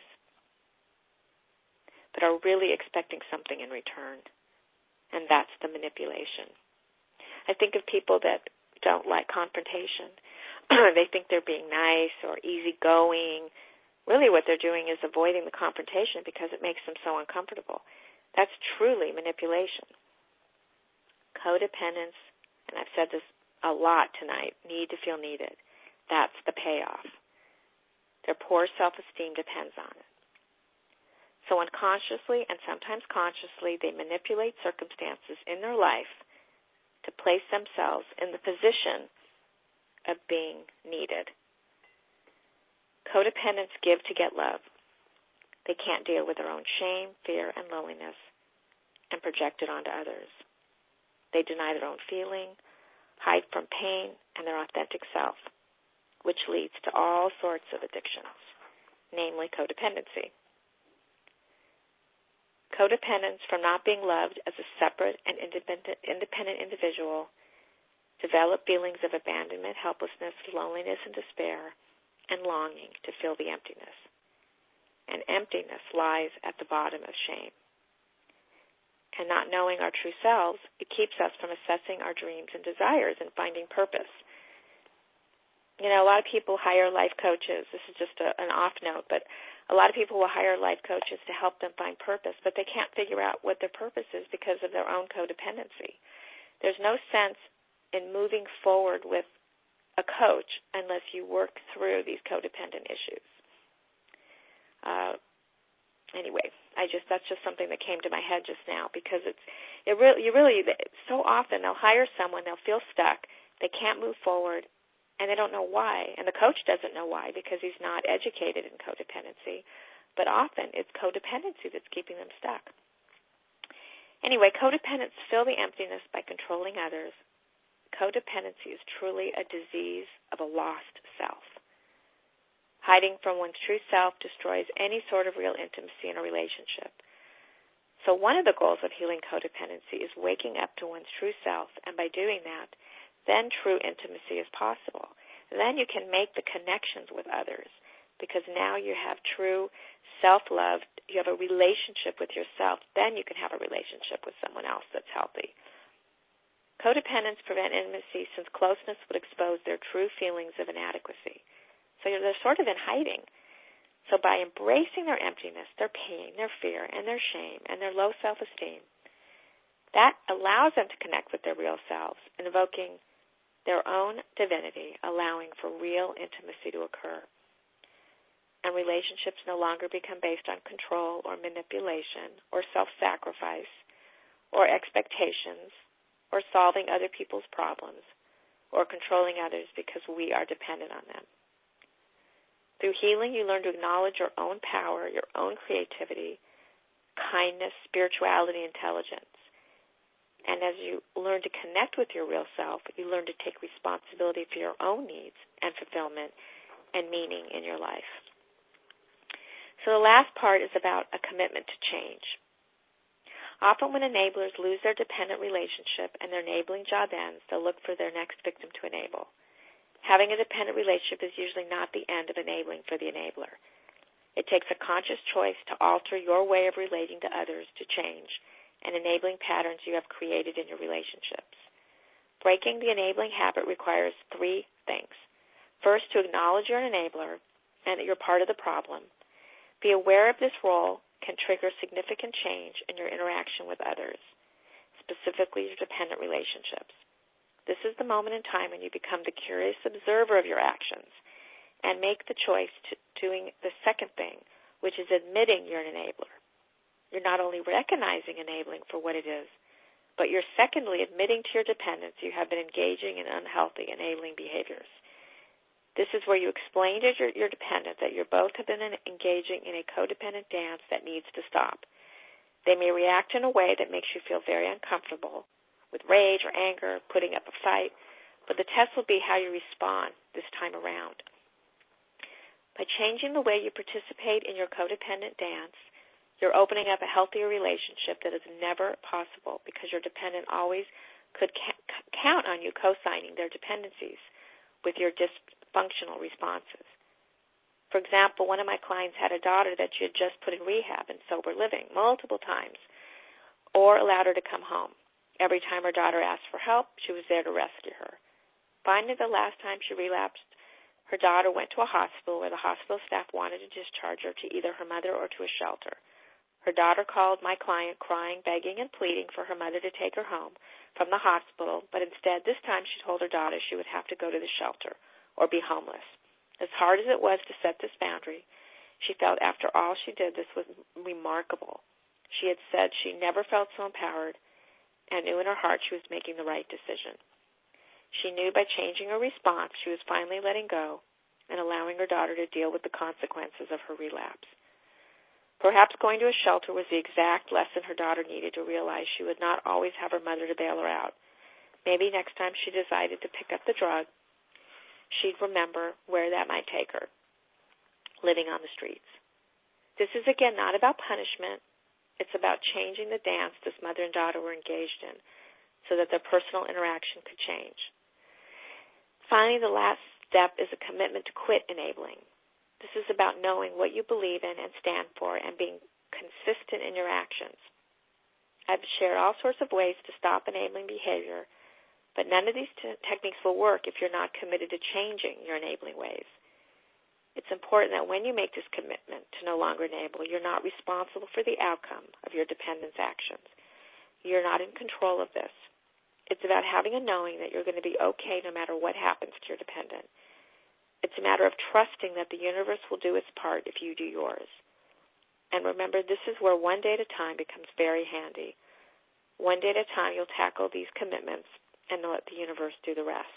but are really expecting something in return, and that's the manipulation. I think of people that don't like confrontation. They think they're being nice or easygoing. Really what they're doing is avoiding the confrontation because it makes them so uncomfortable. That's truly manipulation. Codependents, and I've said this a lot tonight, need to feel needed. That's the payoff. Their poor self-esteem depends on it. So unconsciously and sometimes consciously, they manipulate circumstances in their life to place themselves in the position of being needed. Codependents give to get love. They can't deal with their own shame, fear, and loneliness and project it onto others. They deny their own feeling, hide from pain and their authentic self, which leads to all sorts of addictions, namely codependency. Codependence from not being loved as a separate and independent, independent individual develop feelings of abandonment, helplessness, loneliness, and despair, and longing to fill the emptiness. And emptiness lies at the bottom of shame. And not knowing our true selves, it keeps us from assessing our dreams and desires and finding purpose. You know, a lot of people hire life coaches. This is just a, an off note, but a lot of people will hire life coaches to help them find purpose, but they can't figure out what their purpose is because of their own codependency. There's no sense in moving forward with a coach unless you work through these codependent issues. Uh, anyway, I just that's just something that came to my head just now because it's it really you really so often they'll hire someone, they'll feel stuck, they can't move forward, and they don't know why, and the coach doesn't know why because he's not educated in codependency. But often it's codependency that's keeping them stuck. Anyway, codependents fill the emptiness by controlling others. Codependency is truly a disease of a lost self. Hiding from one's true self destroys any sort of real intimacy in a relationship. So one of the goals of healing codependency is waking up to one's true self, and by doing that, then true intimacy is possible. Then you can make the connections with others because now you have true self-love. You have a relationship with yourself. Then you can have a relationship with someone else that's healthy. Codependents prevent intimacy since closeness would expose their true feelings of inadequacy. So they're sort of in hiding. So by embracing their emptiness, their pain, their fear, and their shame, and their low self-esteem, that allows them to connect with their real selves, invoking their own divinity, allowing for real intimacy to occur. And relationships no longer become based on control or manipulation or self-sacrifice or expectations or solving other people's problems or controlling others because we are dependent on them. Through healing, you learn to acknowledge your own power, your own creativity, kindness, spirituality, intelligence. And as you learn to connect with your real self, you learn to take responsibility for your own needs and fulfillment and meaning in your life. So the last part is about a commitment to change. Often when enablers lose their dependent relationship and their enabling job ends, they'll look for their next victim to enable. Having a dependent relationship is usually not the end of enabling for the enabler. It takes a conscious choice to alter your way of relating to others to change and enabling patterns you have created in your relationships. Breaking the enabling habit requires three things. First, to acknowledge you're an enabler and that you're part of the problem. Be aware of this role can trigger significant change in your interaction with others, specifically your dependent relationships. This is the moment in time when you become the curious observer of your actions and make the choice to doing the second thing, which is admitting you're an enabler. You're not only recognizing enabling for what it is, but you're secondly admitting to your dependence you have been engaging in unhealthy enabling behaviors. This is where you explain to your, your dependent that you both have been engaging in a codependent dance that needs to stop. They may react in a way that makes you feel very uncomfortable, with rage or anger, putting up a fight, but the test will be how you respond this time around. By changing the way you participate in your codependent dance, you're opening up a healthier relationship that is never possible because your dependent always could ca- count on you co-signing their dependencies with your dysfunctional responses. For example, one of my clients had a daughter that she had just put in rehab and sober living multiple times or allowed her to come home. Every time her daughter asked for help, she was there to rescue her. Finally, the last time she relapsed, her daughter went to a hospital where the hospital staff wanted to discharge her to either her mother or to a shelter. Her daughter called my client crying, begging, and pleading for her mother to take her home from the hospital, but instead this time she told her daughter she would have to go to the shelter or be homeless. As hard as it was to set this boundary, she felt after all she did this was remarkable. She had said she never felt so empowered and knew in her heart she was making the right decision. She knew by changing her response she was finally letting go and allowing her daughter to deal with the consequences of her relapse. Perhaps going to a shelter was the exact lesson her daughter needed to realize she would not always have her mother to bail her out. Maybe next time she decided to pick up the drug, she'd remember where that might take her, living on the streets. This is, again, not about punishment. It's about changing the dance this mother and daughter were engaged in so that their personal interaction could change. Finally, the last step is a commitment to quit enabling. This is about knowing what you believe in and stand for and being consistent in your actions. I've shared all sorts of ways to stop enabling behavior, but none of these t- techniques will work if you're not committed to changing your enabling ways. It's important that when you make this commitment to no longer enable, you're not responsible for the outcome of your dependent's actions. You're not in control of this. It's about having a knowing that you're going to be okay no matter what happens to your dependent. It's a matter of trusting that the universe will do its part if you do yours. And remember, this is where one day at a time becomes very handy. One day at a time, you'll tackle these commitments and let the universe do the rest.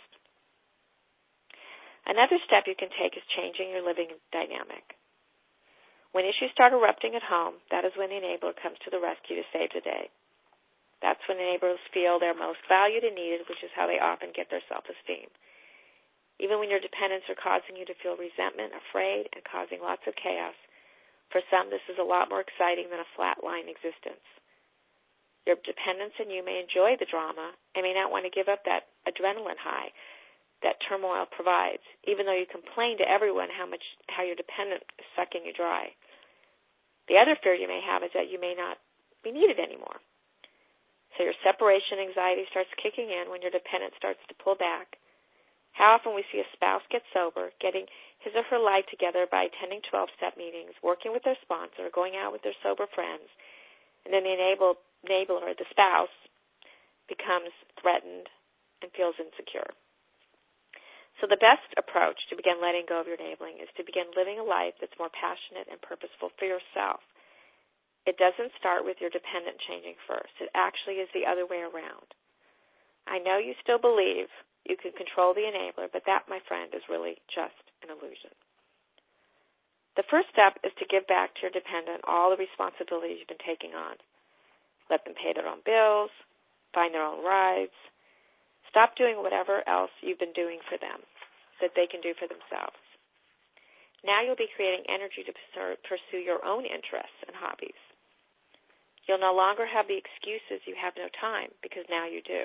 Another step you can take is changing your living dynamic. When issues start erupting at home, that is when the enabler comes to the rescue to save the day. That's when enablers feel they're most valued and needed, which is how they often get their self-esteem. Even when your dependents are causing you to feel resentment, afraid, and causing lots of chaos, for some this is a lot more exciting than a flat-line existence. Your dependents and you may enjoy the drama and may not want to give up that adrenaline high that turmoil provides, even though you complain to everyone how much how your dependent is sucking you dry. The other fear you may have is that you may not be needed anymore. So your separation anxiety starts kicking in when your dependent starts to pull back. How often we see a spouse get sober, getting his or her life together by attending twelve-step meetings, working with their sponsor, going out with their sober friends, and then the enable, enabler, the spouse, becomes threatened and feels insecure. So the best approach to begin letting go of your enabling is to begin living a life that's more passionate and purposeful for yourself. It doesn't start with your dependent changing first. It actually is the other way around. I know you still believe you can control the enabler, but that, my friend, is really just an illusion. The first step is to give back to your dependent all the responsibilities you've been taking on. Let them pay their own bills, find their own rides. Stop doing whatever else you've been doing for them that they can do for themselves. Now you'll be creating energy to pursue your own interests and hobbies. You'll no longer have the excuses you have no time, because now you do.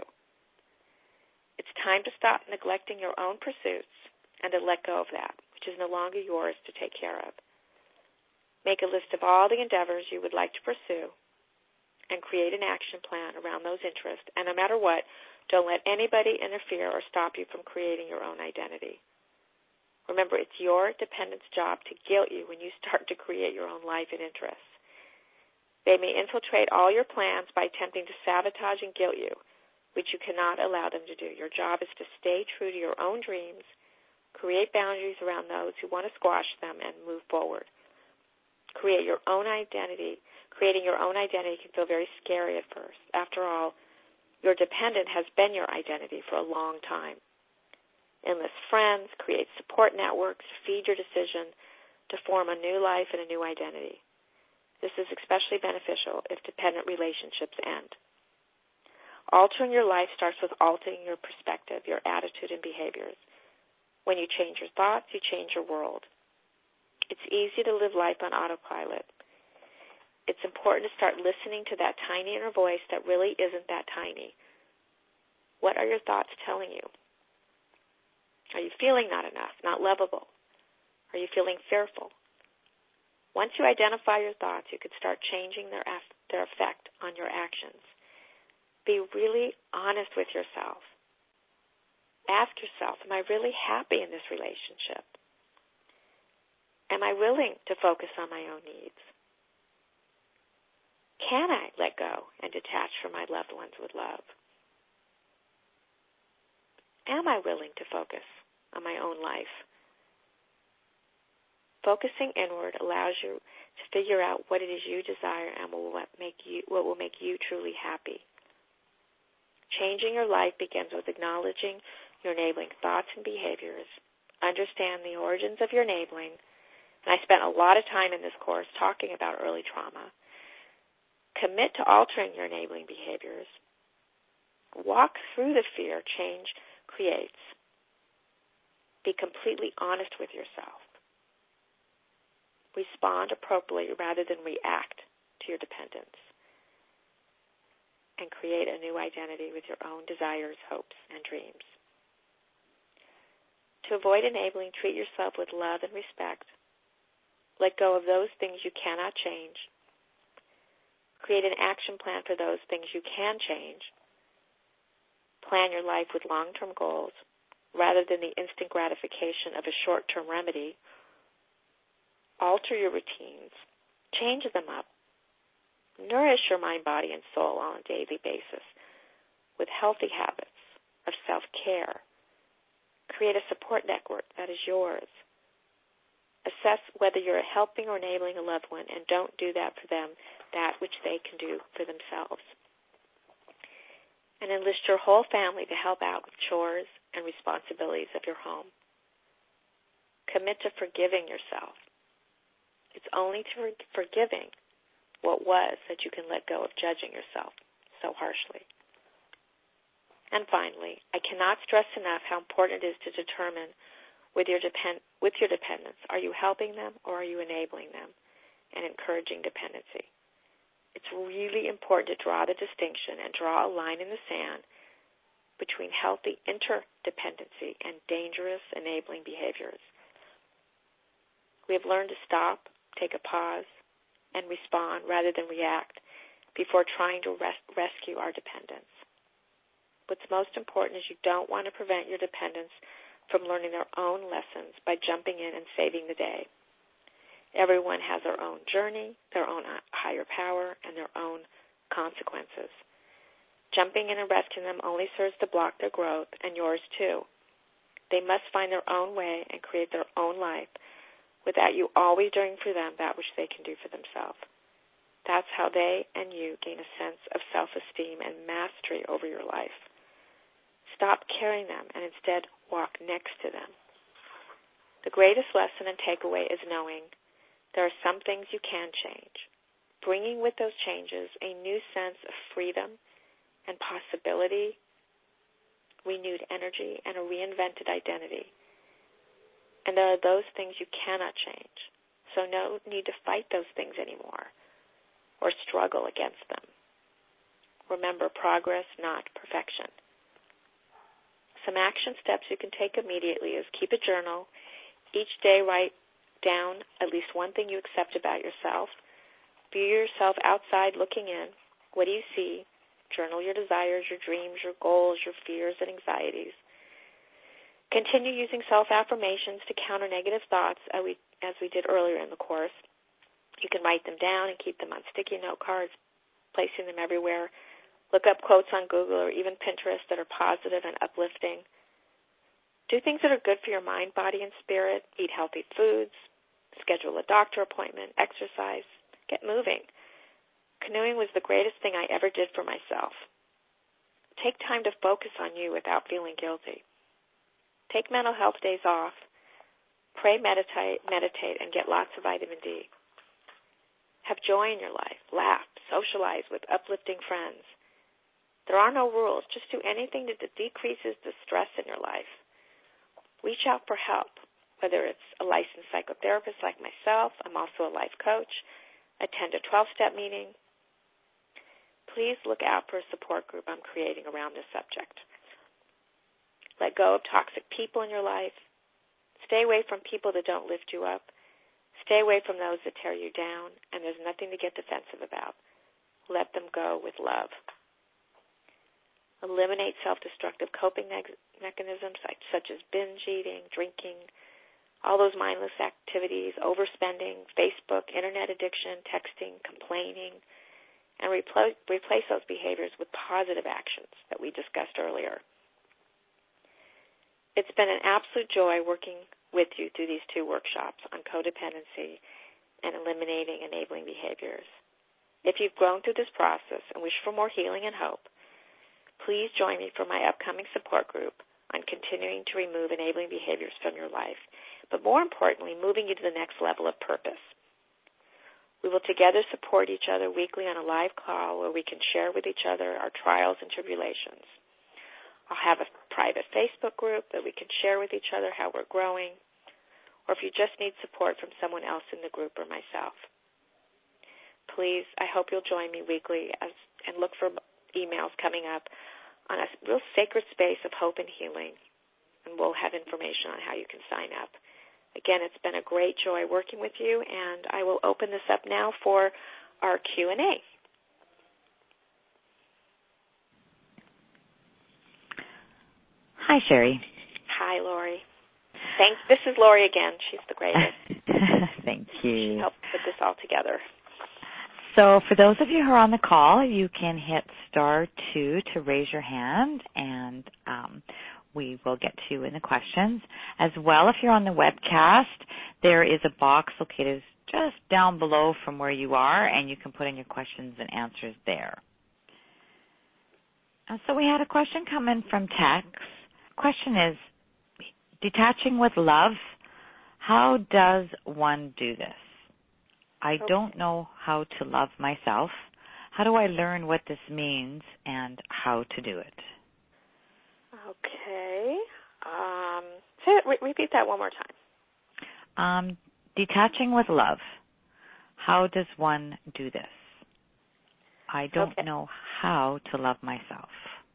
It's time to stop neglecting your own pursuits and to let go of that, which is no longer yours to take care of. Make a list of all the endeavors you would like to pursue and create an action plan around those interests, and no matter what, don't let anybody interfere or stop you from creating your own identity. Remember, it's your dependent's job to guilt you when you start to create your own life and interests. They may infiltrate all your plans by attempting to sabotage and guilt you, which you cannot allow them to do. Your job is to stay true to your own dreams, create boundaries around those who want to squash them, and move forward. Create your own identity. Creating your own identity can feel very scary at first. After all, your dependent has been your identity for a long time. Enlist friends, create support networks, feed your decision to form a new life and a new identity. This is especially beneficial if dependent relationships end. Altering your life starts with altering your perspective, your attitude, and behaviors. When you change your thoughts, you change your world. It's easy to live life on autopilot. It's important to start listening to that tiny inner voice that really isn't that tiny. What are your thoughts telling you? Are you feeling not enough, not lovable? Are you feeling fearful? Once you identify your thoughts, you can start changing their their effect on your actions. Be really honest with yourself. Ask yourself, am I really happy in this relationship? Am I willing to focus on my own needs? Can I let go and detach from my loved ones with love? Am I willing to focus on my own life? Focusing inward allows you to figure out what it is you desire and what, make you, what will make you truly happy. Changing your life begins with acknowledging your enabling thoughts and behaviors. Understand the origins of your enabling. And I spent a lot of time in this course talking about early trauma. Commit to altering your enabling behaviors. Walk through the fear change creates. Be completely honest with yourself. Respond appropriately rather than react to your dependence. And create a new identity with your own desires, hopes, and dreams. To avoid enabling, treat yourself with love and respect. Let go of those things you cannot change. Create an action plan for those things you can change. Plan your life with long-term goals rather than the instant gratification of a short-term remedy. Alter your routines. Change them up. Nourish your mind, body, and soul on a daily basis with healthy habits of self-care. Create a support network that is yours. Assess whether you're helping or enabling a loved one, and don't do that for them that which they can do for themselves. And enlist your whole family to help out with chores and responsibilities of your home. Commit to forgiving yourself. It's only through forgiving what was that you can let go of judging yourself so harshly. And finally, I cannot stress enough how important it is to determine with your depend with your dependents, are you helping them or are you enabling them and encouraging dependency? It's really important to draw the distinction and draw a line in the sand between healthy interdependency and dangerous enabling behaviors. We have learned to stop, take a pause, and respond rather than react before trying to res- rescue our dependents. What's most important is you don't want to prevent your dependents from learning their own lessons by jumping in and saving the day. Everyone has their own journey, their own higher power, and their own consequences. Jumping in and rescuing them only serves to block their growth, and yours too. They must find their own way and create their own life without you always doing for them that which they can do for themselves. That's how they and you gain a sense of self-esteem and mastery over your life. Stop carrying them and instead walk next to them. The greatest lesson and takeaway is knowing there are some things you can change, bringing with those changes a new sense of freedom and possibility, renewed energy, and a reinvented identity. And there are those things you cannot change, so no need to fight those things anymore or struggle against them. Remember, progress, not perfection. Some action steps you can take immediately is keep a journal. Each day write down at least one thing you accept about yourself. View yourself outside looking in. What do you see? Journal your desires, your dreams, your goals, your fears, and anxieties. Continue using self-affirmations to counter negative thoughts as we, as we did earlier in the course. You can write them down and keep them on sticky note cards, placing them everywhere. Look up quotes on Google or even Pinterest that are positive and uplifting. Do things that are good for your mind, body, and spirit. Eat healthy foods. Schedule a doctor appointment. Exercise. Get moving. Canoeing was the greatest thing I ever did for myself. Take time to focus on you without feeling guilty. Take mental health days off. Pray, meditate, meditate, and get lots of vitamin D. Have joy in your life. Laugh. Socialize with uplifting friends. There are no rules. Just do anything that decreases the stress in your life. Reach out for help, whether it's a licensed psychotherapist like myself. I'm also a life coach. Attend a twelve-step meeting. Please look out for a support group I'm creating around this subject. Let go of toxic people in your life. Stay away from people that don't lift you up. Stay away from those that tear you down, and there's nothing to get defensive about. Let them go with love. Eliminate self-destructive coping ne- mechanisms like, such as binge eating, drinking, all those mindless activities, overspending, Facebook, internet addiction, texting, complaining, and repl- replace those behaviors with positive actions that we discussed earlier. It's been an absolute joy working with you through these two workshops on codependency and eliminating enabling behaviors. If you've grown through this process and wish for more healing and hope, please join me for my upcoming support group on continuing to remove enabling behaviors from your life, but more importantly, moving you to the next level of purpose. We will together support each other weekly on a live call where we can share with each other our trials and tribulations. I'll have a private Facebook group that we can share with each other how we're growing, or if you just need support from someone else in the group or myself. Please, I hope you'll join me weekly as, and look for emails coming up on a real sacred space of hope and healing, and we'll have information on how you can sign up. Again, it's been a great joy working with you, and I will open this up now for our Q and A. Hi, Sherry. Hi, Lori. Thanks. This is Lori again. She's the greatest. Thank you. She helped put this all together. So for those of you who are on the call, you can hit star two to raise your hand, and um, we will get to you in the questions. As well, if you're on the webcast, there is a box located just down below from where you are, and you can put in your questions and answers there. Uh, so we had a question come in from Tex. Question is, detaching with love, how does one do this? I okay. don't know how to love myself. How do I learn what this means and how to do it? Okay. Um, say it, re- repeat that one more time. Um, detaching with love, how does one do this? I don't okay. know how to love myself.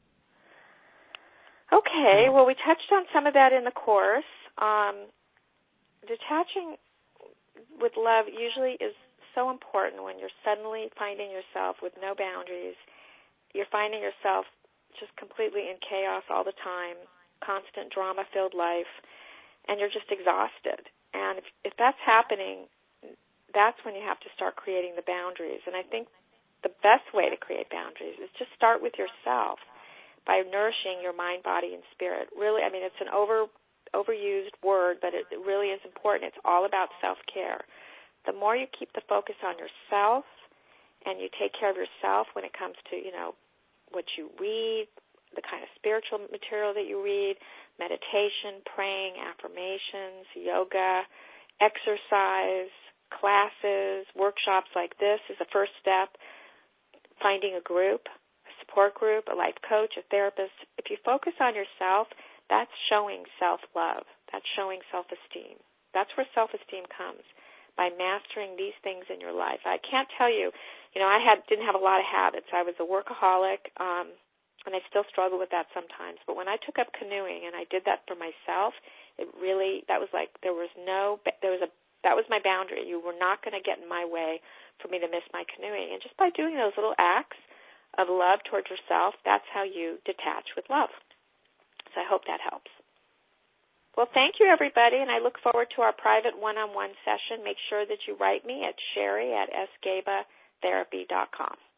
Okay, well, we touched on some of that in the course. Um, detaching with love usually is so important when you're suddenly finding yourself with no boundaries. You're finding yourself just completely in chaos all the time, constant drama-filled life, and you're just exhausted. And if, if that's happening, that's when you have to start creating the boundaries. And I think the best way to create boundaries is just start with yourself, by nourishing your mind, body, and spirit. Really, I mean, it's an over overused word, but it, it really is important. It's all about self-care. The more you keep the focus on yourself and you take care of yourself when it comes to, you know, what you read, the kind of spiritual material that you read, meditation, praying, affirmations, yoga, exercise, classes, workshops like this is the first step. Finding a group, support group, a life coach, a therapist. If you focus on yourself, that's showing self-love. That's showing self-esteem. That's where self-esteem comes, by mastering these things in your life. I can't tell you, you know, I had didn't have a lot of habits. I was a workaholic, um, and I still struggle with that sometimes. But when I took up canoeing and I did that for myself, it really, that was like, there was no, there was a, that was my boundary. You were not going to get in my way for me to miss my canoeing. And just by doing those little acts of love towards yourself, that's how you detach with love. So I hope that helps. Well, thank you, everybody, and I look forward to our private one-on-one session. Make sure that you write me at sherry at esgaba therapy dot com.